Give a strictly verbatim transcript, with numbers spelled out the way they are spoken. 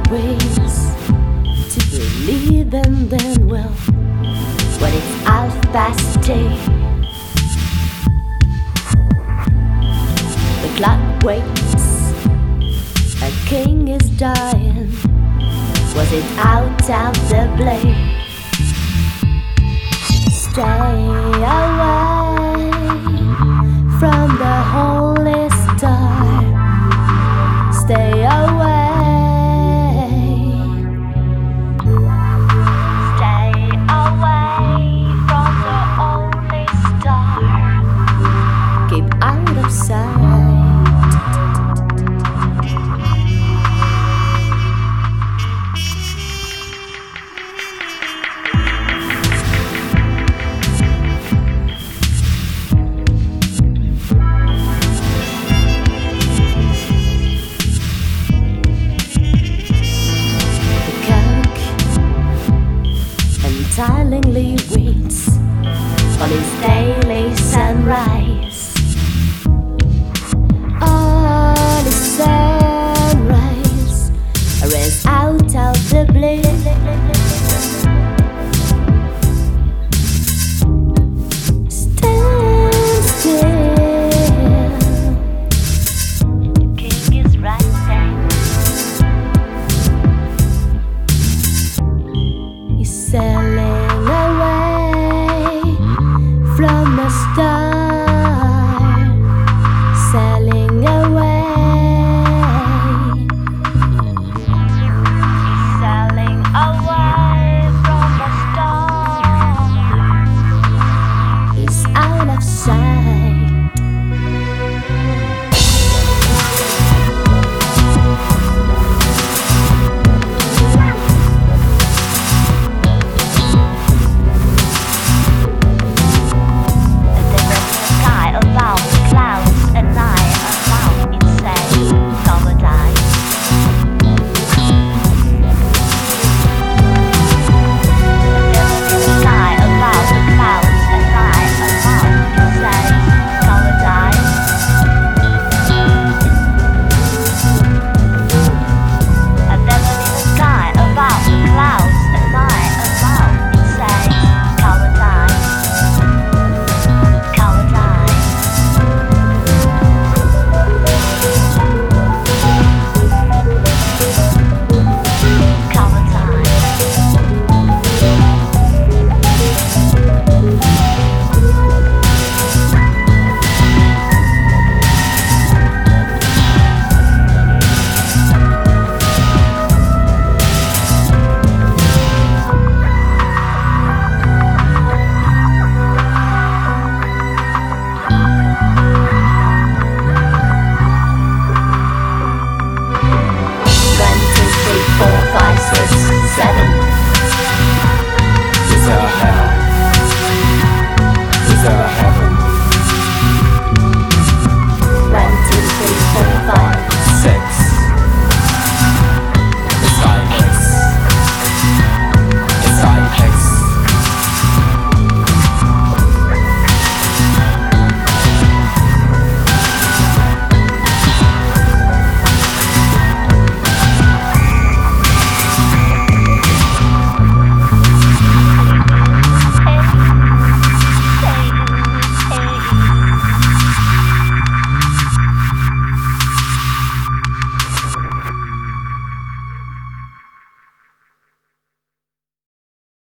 ways to believe and then, well, when it's half past day, the clock waits, a king is dying. Was it out of the blade? Stay away from the holy star. Stay away. Stay away from the holy star. Keep out of sight. Silently waits on his day.